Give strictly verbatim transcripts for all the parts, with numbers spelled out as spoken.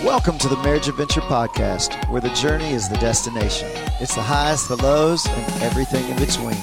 Welcome to the Marriage Adventure Podcast, where the journey is the destination. It's the highs, the lows, and everything in between.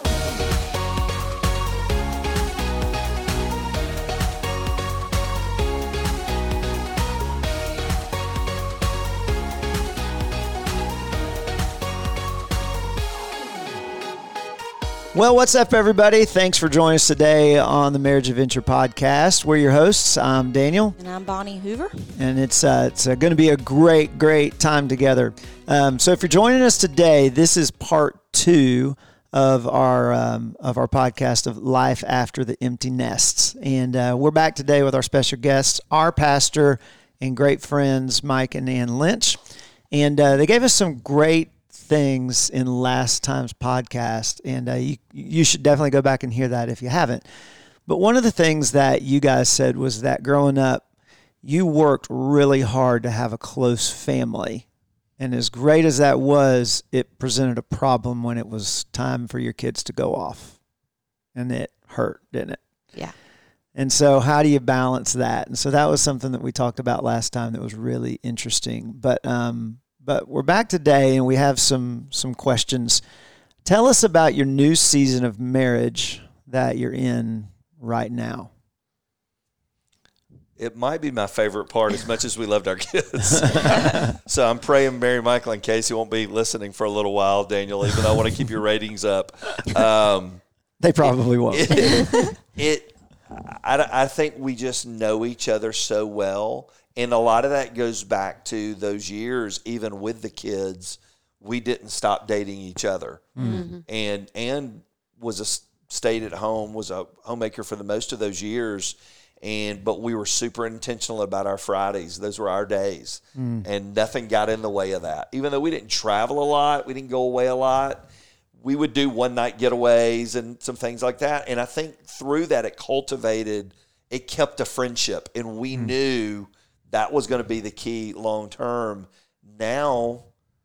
Well, what's up, everybody? Thanks for joining us today on the Marriage Adventure Podcast. We're your hosts. I'm Daniel. And I'm Bonnie Hoover. And it's uh, it's uh, going to be a great, great time together. Um, so if you're joining us today, this is part two of our um, of our podcast of Life After the Empty Nests. And uh, we're back today with our special guests, our pastor and great friends, Mike and Ann Lynch. And uh, they gave us some great things in last time's podcast, and uh, you you should definitely go back and hear that if you haven't. But one of the things that you guys said was that growing up, you worked really hard to have a close family, and as great as that was, it presented a problem when it was time for your kids to go off, and it hurt, didn't it? Yeah. And so how do you balance that? And so that was something that we talked about last time that was really interesting. But um But we're back today, and we have some some questions. Tell us about your new season of marriage that you're in right now. It might be my favorite part as much as we loved our kids. So I'm praying Mary, Michael, and Casey won't be listening for a little while, Daniel, even though I want to keep your ratings up. Um, they probably won't. It, it I, I think we just know each other so well. And a lot of that goes back to those years, even with the kids, we didn't stop dating each other. Mm-hmm. And Ann was a stayed at home, was a homemaker for the most of those years. And but we were super intentional about our Fridays. Those were our days. Mm. And nothing got in the way of that. Even though we didn't travel a lot, we didn't go away a lot, we would do one-night getaways and some things like that. And I think through that, it cultivated, it kept a friendship. And we mm. knew that was going to be the key long term. Now,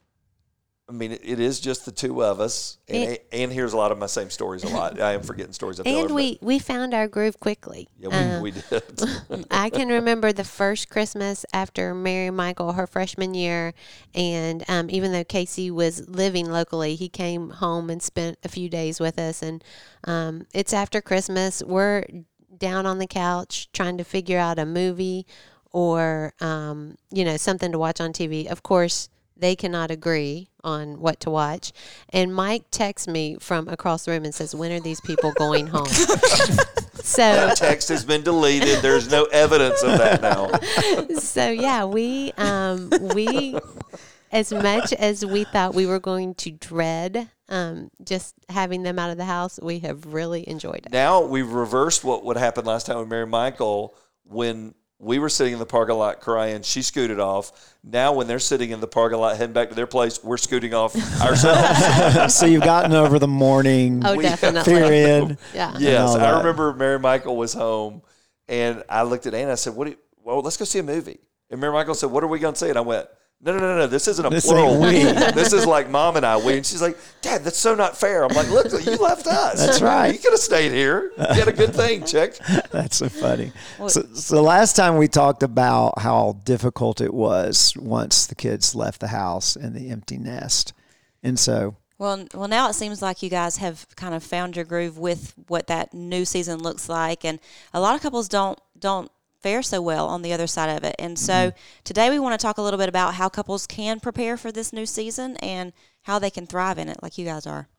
I mean, it, it is just the two of us. And it, Ann hears a lot of my same stories a lot. I am forgetting stories. I tell and her, we, we found our groove quickly. Yeah, we, uh, we did. I can remember the first Christmas after Mary and Michael, her freshman year. And um, even though Casey was living locally, he came home and spent a few days with us. And um, it's after Christmas. We're down on the couch trying to figure out a movie or, um, you know, something to watch on T V. Of course, they cannot agree on what to watch. And Mike texts me from across the room and says, when are these people going home? So that text has been deleted. There's no evidence of that now. So, yeah, we, um, we, as much as we thought we were going to dread um, just having them out of the house, we have really enjoyed it. Now we've reversed what would happen last time with Mary and Michael when we were sitting in the parking lot crying. She scooted off. Now when they're sitting in the parking lot heading back to their place, we're scooting off ourselves. So you've gotten over the morning oh, definitely. period. Yeah. Yes. I remember Mary Michael was home, and I looked at Ann and I said, "What? Do you, well, let's go see a movie." And Mary Michael said, "What are we going to see?" And I went, No, no, no, no. This isn't a this plural. We. This is like mom and I. We. And she's like, Dad, that's so not fair. I'm like, look, you left us. That's right. You could have stayed here. You had a good thing, chick. That's so funny. So, so last time we talked about how difficult it was once the kids left the house and the empty nest. And so. Well, well, now it seems like you guys have kind of found your groove with what that new season looks like. And a lot of couples don't don't. fare so well on the other side of it. And so mm-hmm. today we want to talk a little bit about how couples can prepare for this new season and how they can thrive in it like you guys are.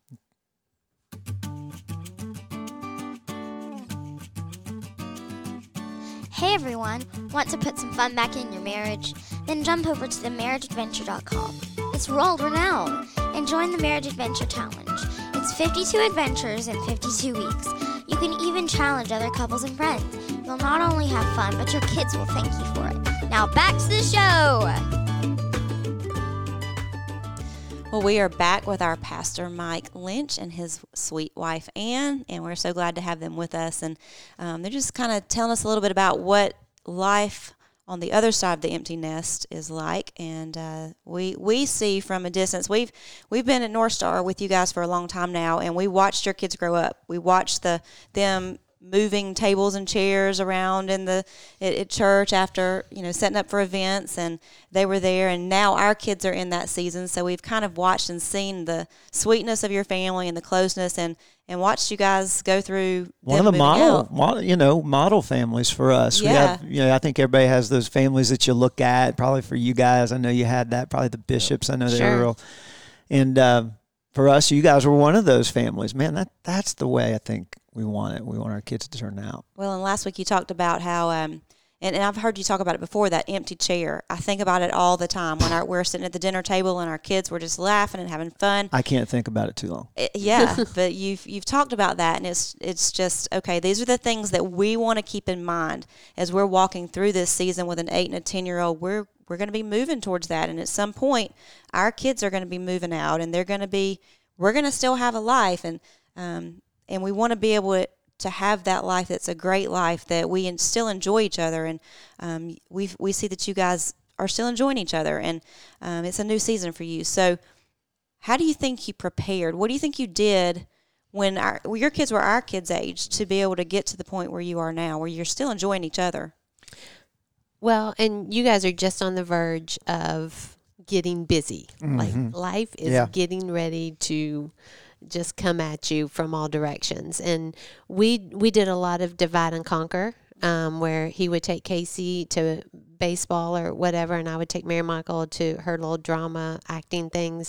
Hey everyone, want to put some fun back in your marriage? Then jump over to the marriage adventure dot com. It's world renowned and join the Marriage Adventure Challenge. It's fifty-two adventures in fifty-two weeks. You can even challenge other couples and friends. You'll not only have fun, but your kids will thank you for it. Now back to the show. Well, we are back with our pastor, Mike Lynch, and his sweet wife, Ann, and we're so glad to have them with us. And um, they're just kind of telling us a little bit about what life on the other side of the empty nest is like. And uh, we we see from a distance, we've we've been at North Star with you guys for a long time now, and we watched your kids grow up. We watched the them moving tables and chairs around in the at, at church after, you know, setting up for events, and they were there. And now our kids are in that season, so we've kind of watched and seen the sweetness of your family and the closeness, and and watched you guys go through one of them the moving model, out. model, you know, model families for us. Yeah. We have, you know, I think everybody has those families that you look at. Probably for you guys, I know you had that. Probably the Bishops, I know they Sure. were real. And uh, for us, you guys were one of those families. Man, that that's the way I think we want it. We want our kids to turn out. Well, and last week you talked about how, um, and, and I've heard you talk about it before, that empty chair. I think about it all the time when our, we're sitting at the dinner table and our kids were just laughing and having fun. I can't think about it too long. It- yeah, but you've you've talked about that, and it's it's just, okay, these are the things that we want to keep in mind as we're walking through this season with an eight and a ten-year-old. We're we're going to be moving towards that, and at some point, our kids are going to be moving out, and they're going to be, we're going to still have a life, and um, and we want to be able to, to have that life that's a great life, that we en- still enjoy each other, and um, we we see that you guys are still enjoying each other, and um, it's a new season for you. So how do you think you prepared? What do you think you did when our, well, your kids were our kids' age to be able to get to the point where you are now, where you're still enjoying each other? Well, and you guys are just on the verge of getting busy. Like life is Yeah. getting ready to just come at you from all directions. And we we did a lot of divide and conquer, um, where he would take Casey to baseball or whatever, and I would take Mary Michael to her little drama acting things.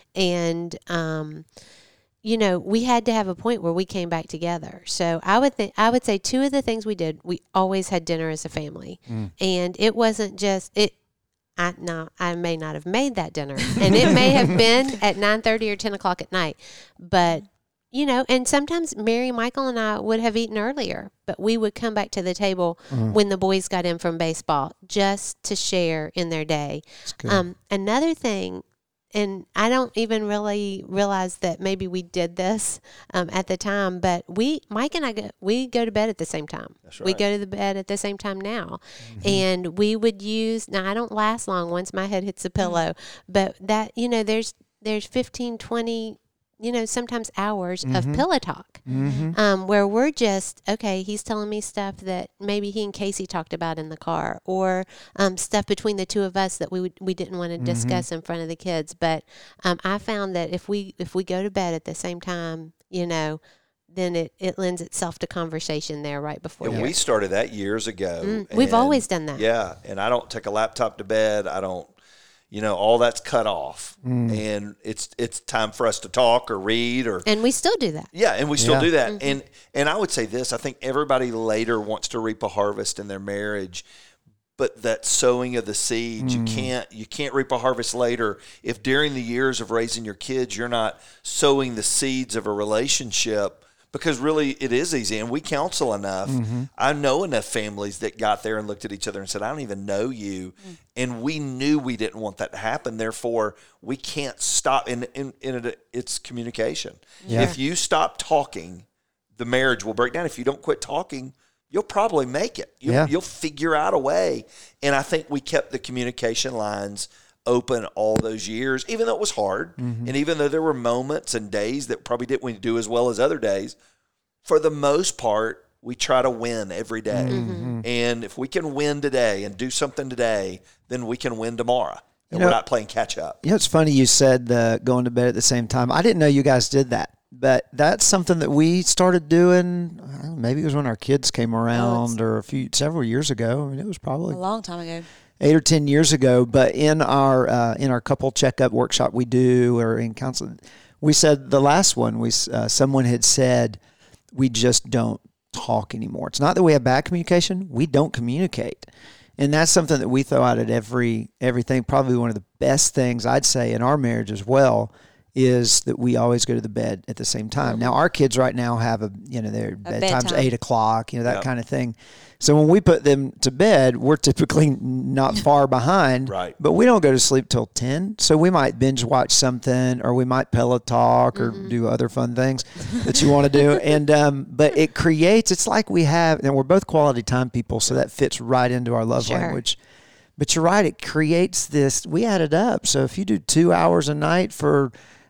And um, you know, we had to have a point where we came back together. So I would think I would say two of the things we did, we always had dinner as a family, and it wasn't just it. I no, I may not have made that dinner, and it may have been at nine thirty or ten o'clock at night, but you know, and sometimes Mary, Michael, and I would have eaten earlier, but we would come back to the table when the boys got in from baseball just to share in their day. good. Um, another thing, and I don't even really realize that maybe we did this um, at the time, but we, Mike and I, go, we go to bed at the same time. That's We right. go to the bed at the same time now. And we would use, now I don't last long once my head hits the pillow, but that, you know, there's, there's fifteen, twenty, you know, sometimes hours of pillow talk, um, where we're just, okay, he's telling me stuff that maybe he and Casey talked about in the car, or um, stuff between the two of us that we would, we didn't want to discuss in front of the kids. But um, I found that if we if we go to bed at the same time, you know, then it, it lends itself to conversation there right before. And you- we started that years ago. Mm, we've and- always done that. Yeah, and I don't take a laptop to bed. I don't, you know, all that's cut off, and it's it's time for us to talk or read or And we still do that. yeah, and we still Yeah. do that. And and I would say this: I think everybody later wants to reap a harvest in their marriage, but that sowing of the seeds, you can't you can't reap a harvest later if during the years of raising your kids you're not sowing the seeds of a relationship. Because really, it is easy, and we counsel enough. I know enough families that got there and looked at each other and said, "I don't even know you," and we knew we didn't want that to happen. Therefore, we can't stop. And, and, and it, it's communication. Yeah. If you stop talking, the marriage will break down. If you don't quit talking, you'll probably make it. You'll, Yeah. you'll figure out a way. And I think we kept the communication lines open all those years, even though it was hard. And even though there were moments and days that probably didn't do as well as other days, for the most part, we try to win every day. And if we can win today and do something today, then we can win tomorrow. And You know- we're not playing catch up. You know, it's funny you said the going to bed at the same time. I didn't know you guys did that, but that's something that we started doing. I don't know, maybe it was when our kids came around, or a few several years ago. I mean, it was probably A long time ago. eight or ten years ago. But in our uh, in our couple checkup workshop we do, or in counseling, we said the last one we uh, someone had said we just don't talk anymore. It's not that we have bad communication; we don't communicate. And that's something that we throw out at every everything. Probably one of the best things I'd say in our marriage as well is that we always go to the bed at the same time. Mm-hmm. Now our kids right now have a you know their bedtime's bedtime. eight o'clock, you know that Yep. kind of thing. So when we put them to bed, we're typically not far behind. Right. But we don't go to sleep till ten. So we might binge watch something, or we might pillow talk, or do other fun things that you want to do. And um, but it creates. It's like we have, and we're both quality time people, so that fits right into our love Sure. language. But you're right. It creates this. We add it up. So if you do two hours a night for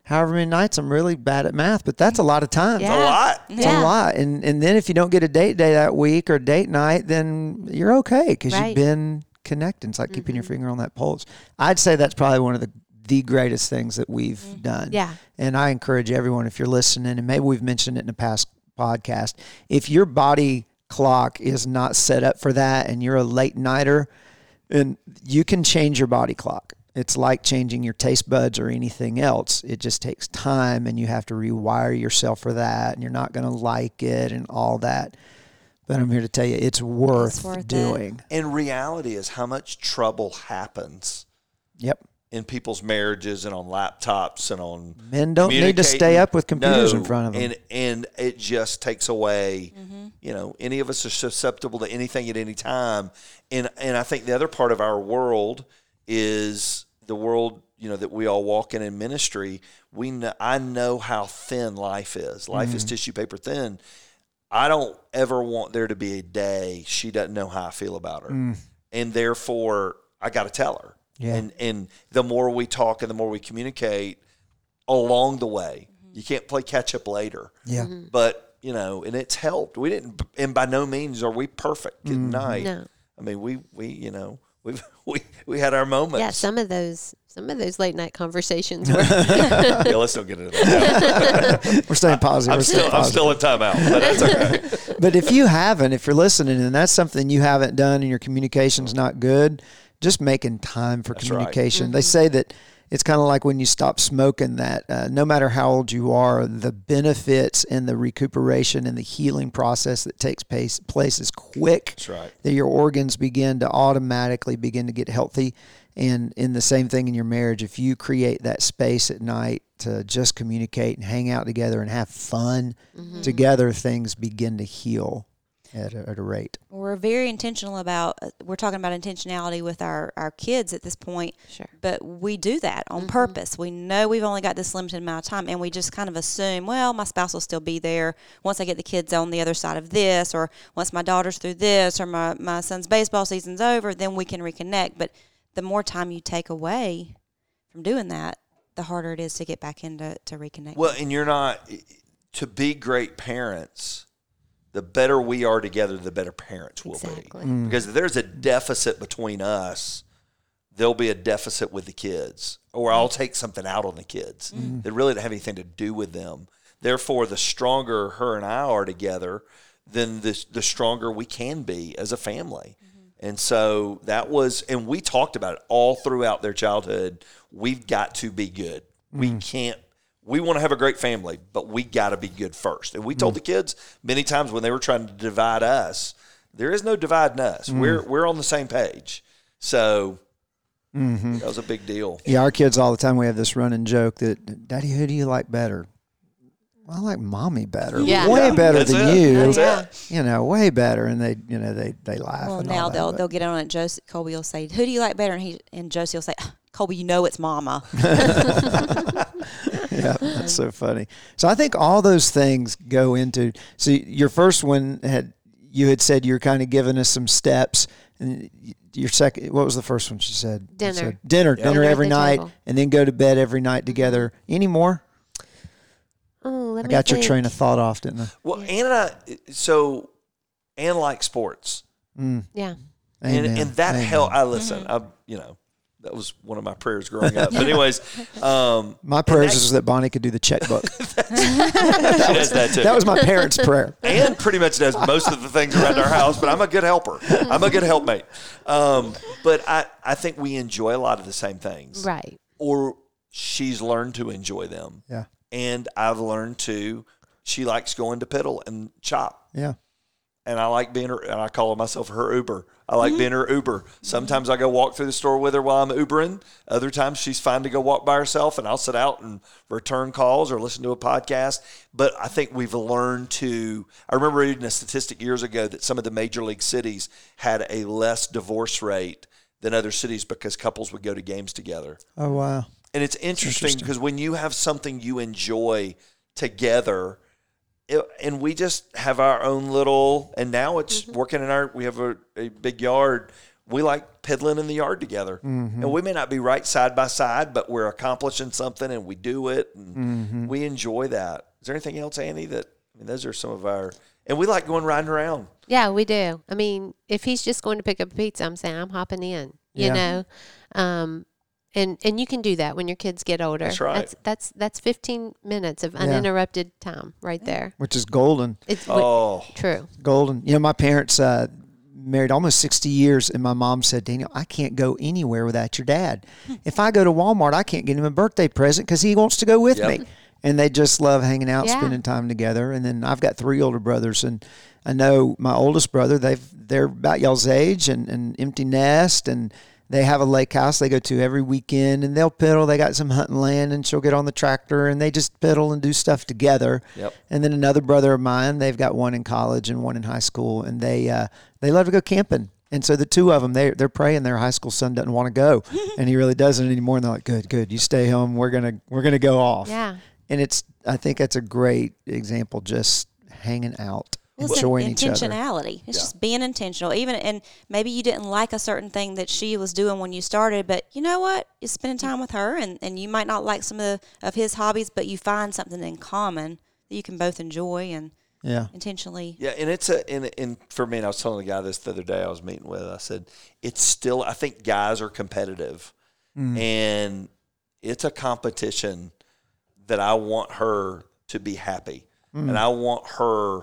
however many nights. I'm really bad at math, but that's a lot of times. Yeah. A lot. It's Yeah. a lot. And and then if you don't get a date day that week or date night, then you're okay because Right. you've been connected. It's like keeping your finger on that pulse. I'd say that's probably one of the, the greatest things that we've done. Yeah. And I encourage everyone, if you're listening, and maybe we've mentioned it in a past podcast, if your body clock is not set up for that and you're a late nighter, and you can change your body clock. It's like changing your taste buds or anything else. It just takes time, and you have to rewire yourself for that, and you're not going to like it and all that. But I'm here to tell you, it's worth, It's worth it. doing. And reality is how much trouble happens Yep. in people's marriages and on laptops and on Men don't need to stay up with computers in front of them. And and it just takes away, Mm-hmm. you know, any of us are susceptible to anything at any time. And and I think the other part of our world is the world, you know, that we all walk in in ministry. We know, I know how thin life is. Life Mm-hmm. is tissue paper thin. I don't ever want there to be a day she doesn't know how I feel about her. And therefore, I got to tell her. Yeah. And and the more we talk and the more we communicate along the way, you can't play catch up later. Yeah. But, you know, and it's helped. We didn't, and by no means are we perfect at night. No. I mean, we, we you know, we we we had our moments. Yeah, some of those some of those late night conversations were yeah, let's don't get into that. We're staying positive. I'm We're staying still I'm positive. still in timeout, but that's okay. But if you haven't, if you're listening and that's something you haven't done and your communication's not good, just making time for That's communication. right. They say that it's kind of like when you stop smoking, that uh, no matter how old you are, the benefits and the recuperation and the healing process that takes place, place is quick. That's right. That your organs begin to automatically begin to get healthy. And in the same thing in your marriage, if you create that space at night to just communicate and hang out together and have fun together, things begin to heal at a, at a rate. We're very intentional about, uh, we're talking about intentionality with our, our kids at this point. Sure. But we do that on purpose. We know we've only got this limited amount of time, and we just kind of assume, well, my spouse will still be there once I get the kids on the other side of this, or once my daughter's through this, or my, my son's baseball season's over, then we can reconnect. But the more time you take away from doing that, the harder it is to get back into to reconnect. Well, and you're not, to be great parents, the better we are together, the better parents will Exactly. be. Because if there's a deficit between us, there'll be a deficit with the kids, or I'll take something out on the kids that really don't have anything to do with them. Therefore, the stronger her and I are together, then the, the stronger we can be as a family. And so that was, and we talked about it all throughout their childhood. We've got to be good. We can't, we want to have a great family, but we got to be good first. And we told the kids many times when they were trying to divide us, there is no dividing us. We're we're on the same page. So that was a big deal. Yeah, our kids all the time, we have this running joke that, Daddy, who do you like better? Well, I like Mommy better. Yeah. Way Yeah, better that's than it. you. That's Yeah. it. You know, way better. And they, you know, they, they laugh. well, and now all that, they'll but- they'll get on it. Josie Colby will say, "Who do you like better?" And he and Josie will say, "Colby, you know it's Mama." Yeah, that's so funny. So I think all those things go into. So your first one had, you had said you're kind of giving us some steps, and your second, what was the first one she said? You Dinner. said dinner, dinner Dinner at every the night, table. and then go to bed every night together. Any more? Oh, let I me got your think. train of thought off, didn't I? Well, Ann and I, so Ann likes sports. Yeah. And, Amen. and that Amen. helped. I listen, I, you know, that was one of my prayers growing up. But anyways, um, My prayers is that Bonnie could do the checkbook. she does that too. That was my parents' prayer. Ann pretty much does most of the things around our house, but I'm a good helper. I'm a good helpmate. Um, but I, I think we enjoy a lot of the same things. Right. Or she's learned to enjoy them. Yeah, And I've learned to, she likes going to Piddle and Chop. yeah. And I like being her, and I call myself her Uber. I like being her Uber. Sometimes I go walk through the store with her while I'm Ubering. Other times she's fine to go walk by herself, and I'll sit out and return calls or listen to a podcast. But I think we've learned to, I remember reading a statistic years ago that some of the major league cities had a less divorce rate than other cities because couples would go to games together. Oh wow. And it's interesting because when you have something you enjoy together, it, and we just have our own little, and now it's working in our, we have a, a big yard. we like piddling in the yard together. Mm-hmm. And we may not be right side by side, but we're accomplishing something and we do it. And mm-hmm. we enjoy that. Is there anything else, Annie, that, I mean, those are some of our, and we like going riding around. Yeah, we do. I mean, if he's just going to pick up a pizza, I'm saying I'm hopping in, you yeah. know? Um, and, and you can do that when your kids get older. That's right. That's, that's, that's fifteen minutes of uninterrupted yeah. time right there. Which is golden. It's oh. true. Golden. You know, my parents, uh, married almost sixty years, and my mom said, Daniel, I can't go anywhere without your dad. If I go to Walmart, I can't get him a birthday present because he wants to go with yep. me. And they just love hanging out, yeah. spending time together. And then I've got three older brothers, and I know my oldest brother, they've, they're about y'all's age and, and empty nest, and they have a lake house they go to every weekend, and they'll piddle. They got some hunting land, and she'll get on the tractor, and they just piddle and do stuff together. Yep. And then another brother of mine, they've got one in college and one in high school, and they uh, they love to go camping. And so the two of them, they, they're praying their high school son doesn't want to go, and he really doesn't anymore. And they're like, good, good, you stay home. We're gonna we're gonna go off. Yeah. And it's I think that's a great example, just hanging out. Well, enjoying it's each other. Intentionality. It's yeah. just being intentional. Even and maybe you didn't like a certain thing that she was doing when you started, but you know what? You're spending time with her, and, and you might not like some of, the, of his hobbies, but you find something in common that you can both enjoy and yeah. intentionally. Yeah, and it's a and, and for me, and I was telling the guy this the other day I was meeting with, I said, it's still, I think guys are competitive, mm. and it's a competition that I want her to be happy, mm. and I want her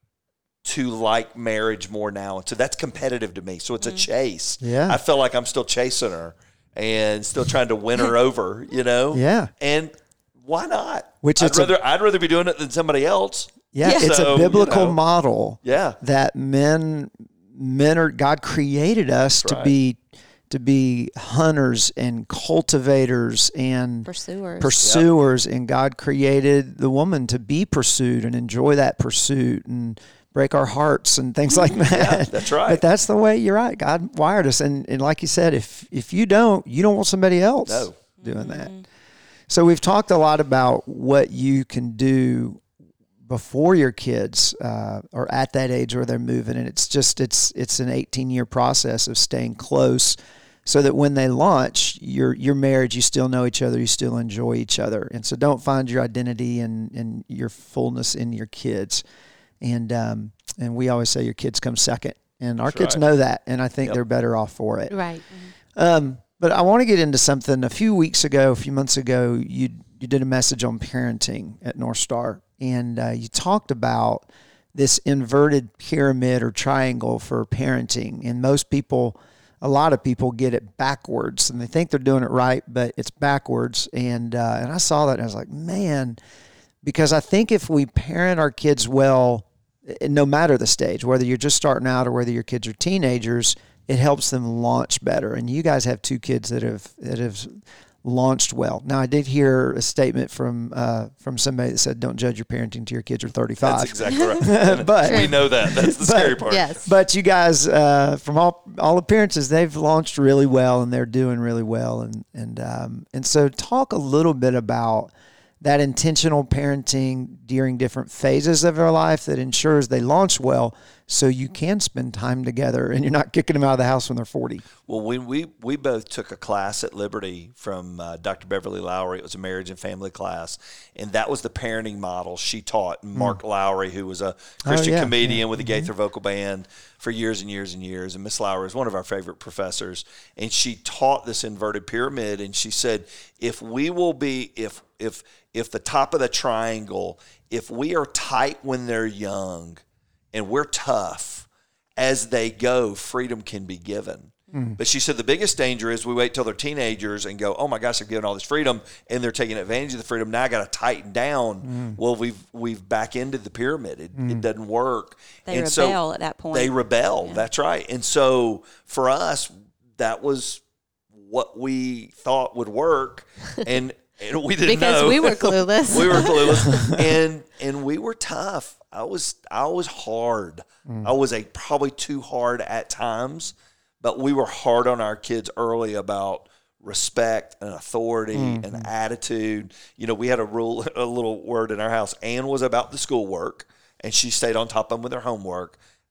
to like marriage more now. And so that's competitive to me. So it's mm. a chase. Yeah. I feel like I'm still chasing her and still trying to win her over, you know? Yeah. And why not? Which I'd it's rather, a, I'd rather be doing it than somebody else. Yeah. Yeah. It's So, a biblical you know, model yeah. that men, men are, God created us That's to right. be, to be hunters and cultivators and Pursuers. pursuers. Yep. And God created the woman to be pursued and enjoy that pursuit and break our hearts and things like that. Yeah, that's right. But that's the way, you're right. God wired us. And, and like you said, if, if you don't, you don't want somebody else No. doing Mm-hmm. that. So we've talked a lot about what you can do before your kids uh, are at that age where they're moving. And it's just, it's, it's an eighteen year process of staying close so that when they launch your, your marriage, you still know each other, you still enjoy each other. And so don't find your identity and, and your fullness in your kids. And, um, and we always say your kids come second, and our That's kids right. know that. And I think Yep. they're better off for it. Right. Um, but I want to get into something. A few weeks ago, a few months ago, you you did a message on parenting at North Star, and uh, you talked about this inverted pyramid or triangle for parenting. And most people, a lot of people, get it backwards, and they think they're doing it right, but it's backwards. And uh, and I saw that, and I was like, man, because I think if we parent our kids well, no matter the stage, whether you're just starting out or whether your kids are teenagers, it helps them launch better. And you guys have two kids that have that have launched well. Now, I did hear a statement from uh, from somebody that said, "Don't judge your parenting till your kids are thirty-five." That's exactly right. But we know that. That's the but, scary part. Yes. But you guys, uh, from all all appearances, they've launched really well, and they're doing really well. And and um, and so, talk a little bit about that intentional parenting during different phases of their life that ensures they launch well, so you can spend time together and you're not kicking them out of the house when they're forty. Well, we we, we both took a class at Liberty from uh, Doctor Beverly Lowry. It was a marriage and family class, and that was the parenting model she taught. Mark mm. Lowry, who was a Christian oh, yeah, comedian yeah. with the Gaither Vocal Band for years and years and years, and Miss Lowry is one of our favorite professors, and she taught this inverted pyramid, and she said, if we will be, if if if the top of the triangle, if we are tight when they're young and we're tough, as they go, freedom can be given. Mm. But she said the biggest danger is we wait till they're teenagers and go, oh my gosh, they're given all this freedom and they're taking advantage of the freedom. Now I got to tighten down. Mm. Well, we've we've back into the pyramid. It, mm. it doesn't work. They and rebel so at that point. They rebel. Yeah. That's right. And so for us, that was what we thought would work. And And we didn't because know. we were clueless. we were clueless, and and we were tough. I was I was hard. Mm. I was a probably too hard at times, but we were hard on our kids early about respect and authority mm-hmm. and attitude. You know, we had a rule, a little word in our house. Ann was about the schoolwork, and she stayed on top of them with her homework.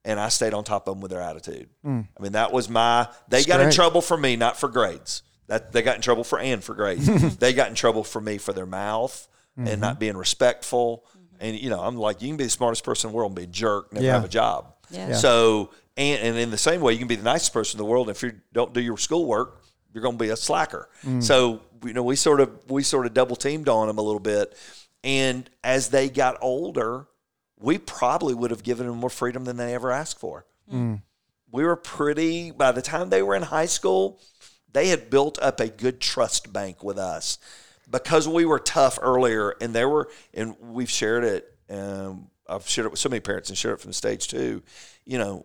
and I stayed on top of them with their attitude. Mm. I mean, that was my, they That's got great. in trouble for me, not for grades. That They got in trouble for Ann for grades. They got in trouble for me for their mouth mm-hmm. and not being respectful. Mm-hmm. And, you know, I'm like, you can be the smartest person in the world and be a jerk, never Yeah. have a job. Yeah. Yeah. So, and, and in the same way, you can be the nicest person in the world. And if you don't do your schoolwork, you're going to be a slacker. Mm. So, you know, we sort of, we sort of double teamed on them a little bit. And as they got older, we probably would have given them more freedom than they ever asked for. Mm. We were pretty, by the time they were in high school, they had built up a good trust bank with us because we were tough earlier, and there were, and we've shared it. Um, I've shared it with so many parents and shared it from the stage too. You know,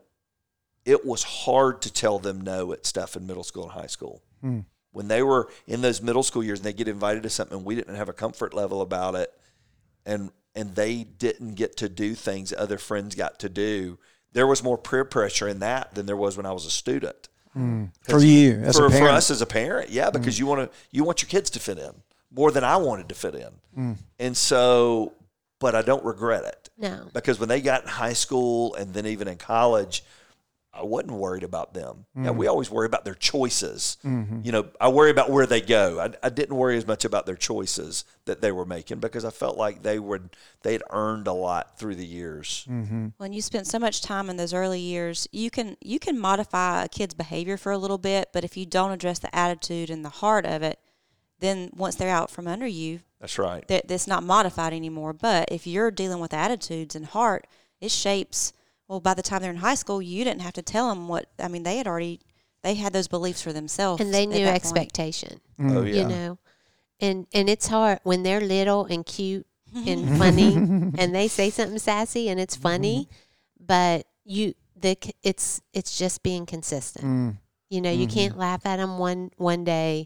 it was hard to tell them no at stuff in middle school and high school. Mm. When they were in those middle school years and they get invited to something and we didn't have a comfort level about it, and and they didn't get to do things other friends got to do, there was more peer pressure in that than there was when I was a student. Mm. For you, as for, a parent. For us as a parent, yeah, because mm. you want to you want your kids to fit in more than I wanted to fit in. Mm. And so, but I don't regret it. No. Because when they got in high school and then even in college, I wasn't worried about them. Mm. Yeah, we always worry about their choices. Mm-hmm. You know, I worry about where they go. I, I didn't worry as much about their choices that they were making because I felt like they would they'd earned a lot through the years. Mm-hmm. When you spent so much time in those early years, you can you can modify a kid's behavior for a little bit, but if you don't address the attitude and the heart of it, then once they're out from under you, that's right. That that's not modified anymore. But if you're dealing with attitudes and heart, it shapes. Well, by the time they're in high school, you didn't have to tell them what. I mean, they had already, they had those beliefs for themselves, and they knew expectation. Mm. Oh yeah, you know, and and it's hard when they're little and cute and funny, and they say something sassy and it's funny, mm-hmm. but you the it's it's just being consistent. Mm. You know, you mm-hmm. can't laugh at them one one day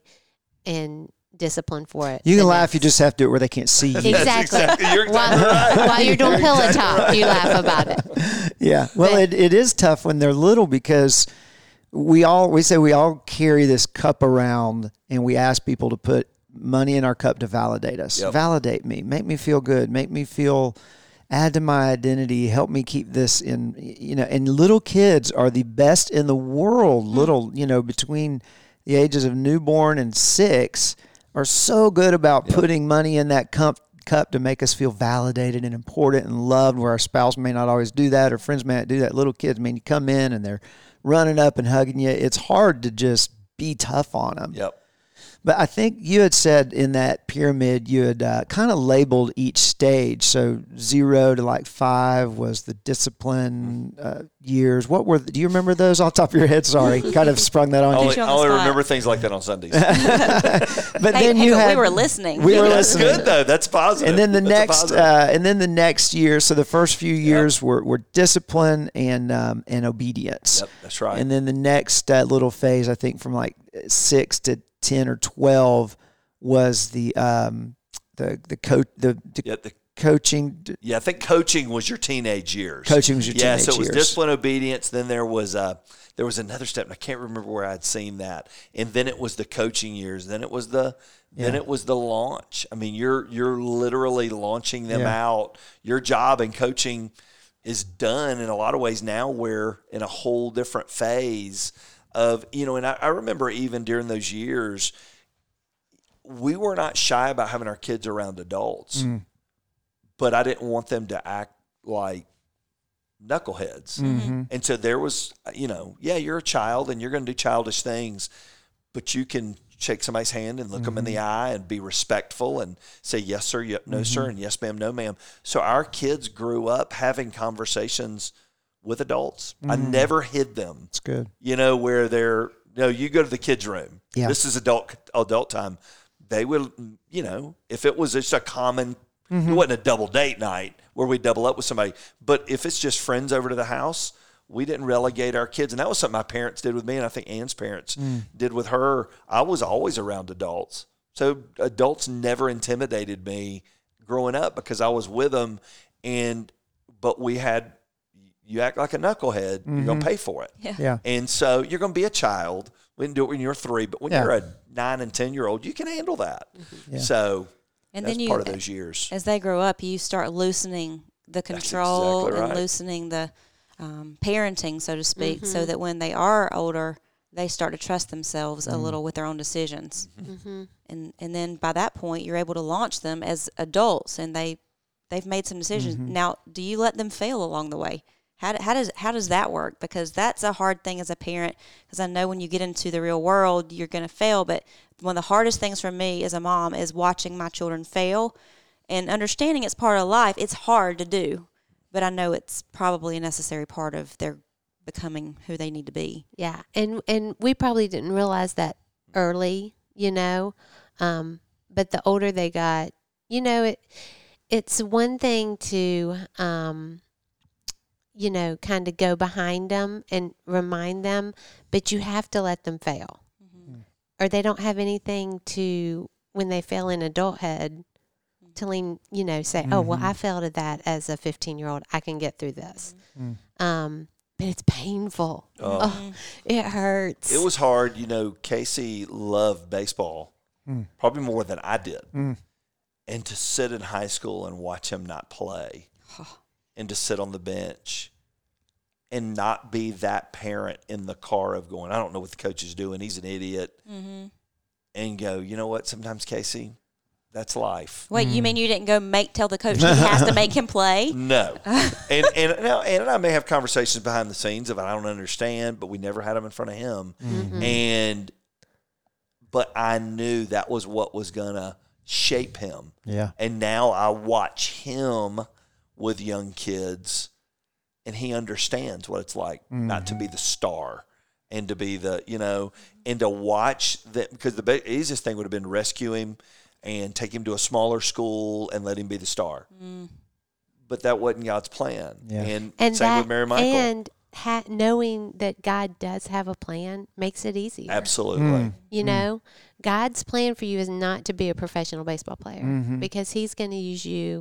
and discipline for it. You can laugh, you just have to do it where they can't see you. Exactly. exactly. You're exactly while, right. while you're doing You're pillow exactly talk, right. you laugh about it. Yeah. Well, But- it, it is tough when they're little because we all, we say we all carry this cup around and we ask people to put money in our cup to validate us. Yep. Validate me, make me feel good, make me feel, add to my identity, help me keep this in, you know, and little kids are the best in the world. Mm-hmm. Little, you know, between the ages of newborn and six are so good about yep. putting money in that cup cup to make us feel validated and important and loved, where our spouse may not always do that or friends may not do that. Little kids, I mean, you come in and they're running up and hugging you. It's hard to just be tough on them. Yep. But I think you had said in that pyramid, you had uh, kind of labeled each stage. So zero to like five was the discipline uh, years. What were, the, do you remember those off the top of your head? Sorry, kind of sprung that on I you. only, I only remember things like that on Sundays. But hey, then hey, you but had, we were listening. We were That's listening. good though. That's positive. And then the That's next, uh, and then the next year. So the first few years yep. were, were discipline and um, and obedience. Yep, that's right. And then the next uh, little phase, I think, from like six to ten or twelve, was the um, the the coach the, the, yeah, the coaching. Yeah, I think coaching was your teenage years. Coaching was your yeah, teenage years. Yeah, so it was discipline, obedience. Then there was uh, there was another step, and I can't remember where I'd seen that. And then it was the coaching years. Then it was the then yeah. it was the launch. I mean, you're you're literally launching them yeah. out. Your job in coaching is done in a lot of ways now. We're in a whole different phase of, you know, and I, I remember even during those years, we were not shy about having our kids around adults, mm. but I didn't want them to act like knuckleheads. Mm-hmm. And so there was, you know, yeah, you're a child and you're going to do childish things, but you can shake somebody's hand and look mm-hmm. them in the eye and be respectful and say, yes, sir, yep, no, mm-hmm. sir, and yes, ma'am, no, ma'am. So our kids grew up having conversations with adults. Mm. I never hid them. That's good. You know, where they're, no, you go to the kids' room. Yeah. This is adult adult time. They would, you know, if it was just a common, mm-hmm. it wasn't a double date night where we double up with somebody, but if it's just friends over to the house, we didn't relegate our kids. And that was something my parents did with me, and I think Ann's parents mm. did with her. I was always around adults. So adults never intimidated me growing up because I was with them. And, but we had, you act like a knucklehead, mm-hmm. you're going to pay for it. Yeah. yeah. And so you're going to be a child. We didn't do it when you're three, but when yeah. you're a nine and ten year old, you can handle that. Mm-hmm. Yeah. So and that's then you, part of those years. As they grow up, you start loosening the control exactly right. and loosening the um, parenting, so to speak, mm-hmm. so that when they are older, they start to trust themselves mm-hmm. a little with their own decisions. Mm-hmm. And and then by that point, you're able to launch them as adults, and they, they've made some decisions. Mm-hmm. Now, do you let them fail along the way? How, do, how does how does that work? Because that's a hard thing as a parent, because I know when you get into the real world, you're going to fail. But one of the hardest things for me as a mom is watching my children fail and understanding it's part of life. It's hard to do, but I know it's probably a necessary part of their becoming who they need to be. Yeah, and and we probably didn't realize that early, you know, um, but the older they got, you know, it it's one thing to, um, you know, kind of go behind them and remind them, but you have to let them fail, mm-hmm. or they don't have anything to, when they fail in adulthood, to lean, you know, say, mm-hmm. oh, well, I failed at that as a fifteen-year-old. I can get through this. Mm-hmm. Um, but it's painful. Oh. Oh, it hurts. It was hard. You know, Casey loved baseball mm. probably more than I did. Mm. And to sit in high school and watch him not play and to sit on the bench and not be that parent in the car of going, I don't know what the coach is doing. He's an idiot. Mm-hmm. And go, you know what, sometimes, Casey, that's life. Wait, mm. you mean you didn't go make tell the coach he has to make him play? No. and and now Ann and I may have conversations behind the scenes of I don't understand, but we never had them in front of him. Mm-hmm. And but I knew that was what was gonna shape him. Yeah. And now I watch him with young kids, and he understands what it's like mm-hmm. not to be the star. And to be the, you know, and to watch that, because the easiest thing would have been to rescue him and take him to a smaller school and let him be the star. Mm. But that wasn't God's plan. Yeah. And, and same that, with Mary Michael. And ha- knowing that God does have a plan makes it easier. Absolutely. Mm. You mm. know, God's plan for you is not to be a professional baseball player mm-hmm. because he's going to use you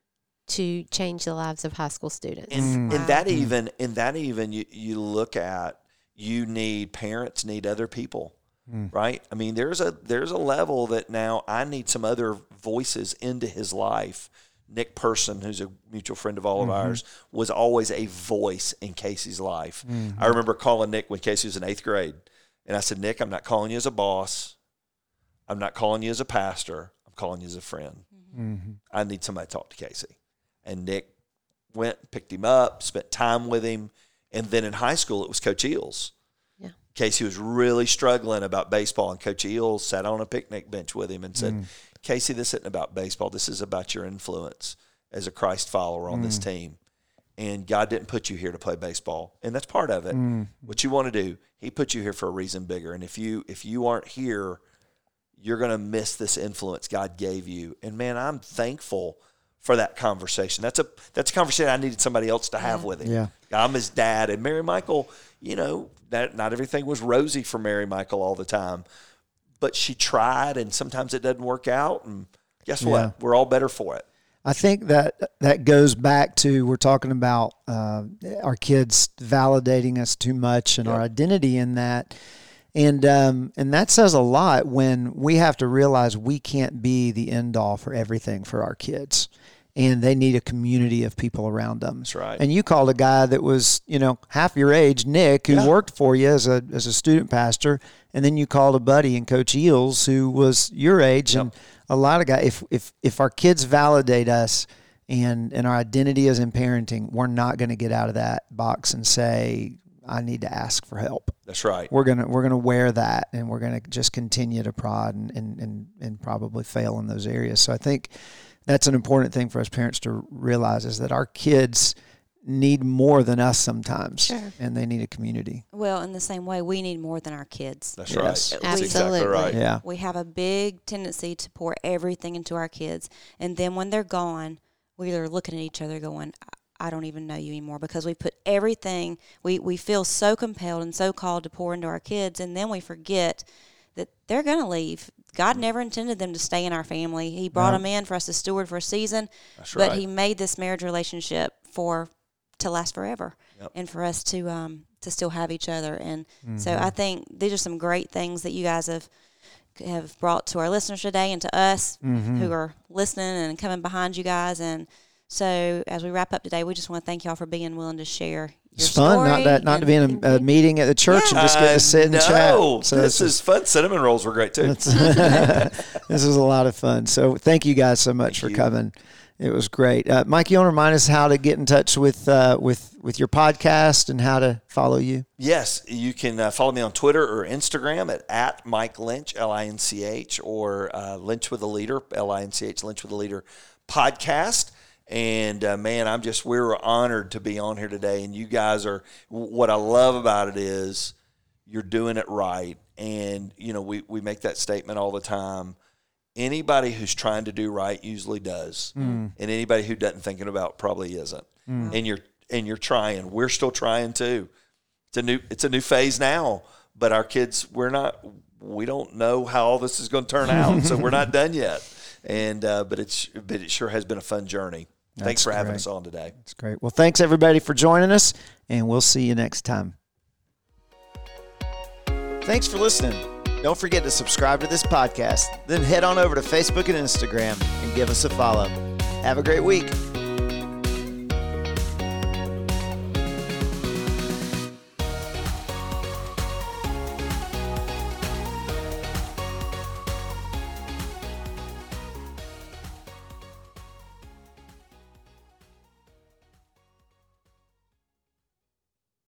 to change the lives of high school students. And, wow. and that even, and that even you, you look at, you need parents, need other people. Mm. Right? I mean, there's a there's a level that now I need some other voices into his life. Nick Person, who's a mutual friend of all mm-hmm. of ours, was always a voice in Casey's life. Mm-hmm. I remember calling Nick when Casey was in eighth grade. And I said, Nick, I'm not calling you as a boss. I'm not calling you as a pastor. I'm calling you as a friend. Mm-hmm. I need somebody to talk to Casey. And Nick went, picked him up, spent time with him. And then in high school, it was Coach Eels. Yeah. Casey was really struggling about baseball, and Coach Eels sat on a picnic bench with him and said, mm. Casey, this isn't about baseball. This is about your influence as a Christ follower on mm. this team. And God didn't put you here to play baseball, and that's part of it. Mm. What you want to do, he put you here for a reason bigger. And if you if you aren't here, you're going to miss this influence God gave you. And, man, I'm thankful for that conversation. That's a that's a conversation I needed somebody else to have yeah. with him. Yeah. I'm his dad. And Mary Michael, you know, that not everything was rosy for Mary Michael all the time. But she tried, and sometimes it doesn't work out. And guess yeah. what? We're all better for it. I think that that goes back to, we're talking about uh, our kids validating us too much and yep. our identity in that. And um, and that says a lot when we have to realize we can't be the end all for everything for our kids. And they need a community of people around them. That's right. And you called a guy that was, you know, half your age, Nick, who yeah. worked for you as a as a student pastor, and then you called a buddy in Coach Eels who was your age. Yep. And a lot of guys, if if if our kids validate us and and our identity is in parenting, we're not going to get out of that box and say, I need to ask for help. That's right. We're gonna we're gonna wear that, and we're gonna just continue to prod and and and, and probably fail in those areas. So I think that's an important thing for us parents to realize, is that our kids need more than us sometimes, sure. and they need a community. Well, in the same way, we need more than our kids. That's yes. right. That's Absolutely. Exactly right. Yeah. We have a big tendency to pour everything into our kids, and then when they're gone, we're looking at each other going, I don't even know you anymore, because we put everything, we, we feel so compelled and so called to pour into our kids, and then we forget that they're going to leave. God never intended them to stay in our family. He brought right. them in for us to steward for a season, That's but right. he made this marriage relationship for to last forever, yep. and for us to um to still have each other. And mm-hmm. so I think these are some great things that you guys have have brought to our listeners today, and to us mm-hmm. who are listening and coming behind you guys. And so as we wrap up today, we just want to thank y'all for being willing to share your It's fun story not that not to and- be in a, a meeting at the church Yeah. and just get to sit and no, chat. So this it's- is fun. Cinnamon rolls were great too. this is a lot of fun. So thank you guys so much Thank for you. coming. It was great. Uh, Mike, you want to remind us how to get in touch with uh, with with your podcast and how to follow you? Yes, you can uh, follow me on Twitter or Instagram at, at Mike Lynch, L I N C H, or uh, Lynch with a Leader, L I N C H, Lynch with a Leader podcast. And uh, man, I'm just, we're honored to be on here today. And you guys are, what I love about it is you're doing it right. And, you know, we, we make that statement all the time. Anybody who's trying to do right usually does. Mm. And anybody who doesn't think about probably isn't. Mm. And you're, and you're trying. We're still trying too. It's a new, it's a new phase now, but our kids, we're not, we don't know how all this is going to turn out. So we're not done yet. And, uh, but it's, but it sure has been a fun journey. Thanks That's for having great. us on today. That's great. Well, thanks everybody for joining us, and we'll see you next time. Thanks for listening. Don't forget to subscribe to this podcast. Then head on over to Facebook and Instagram and give us a follow. Have a great week.